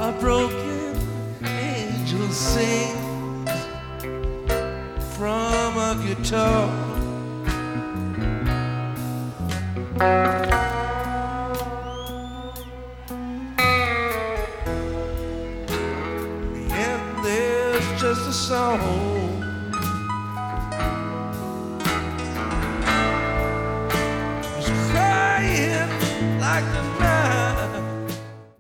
A broken angel sings from a guitar. And there's just a song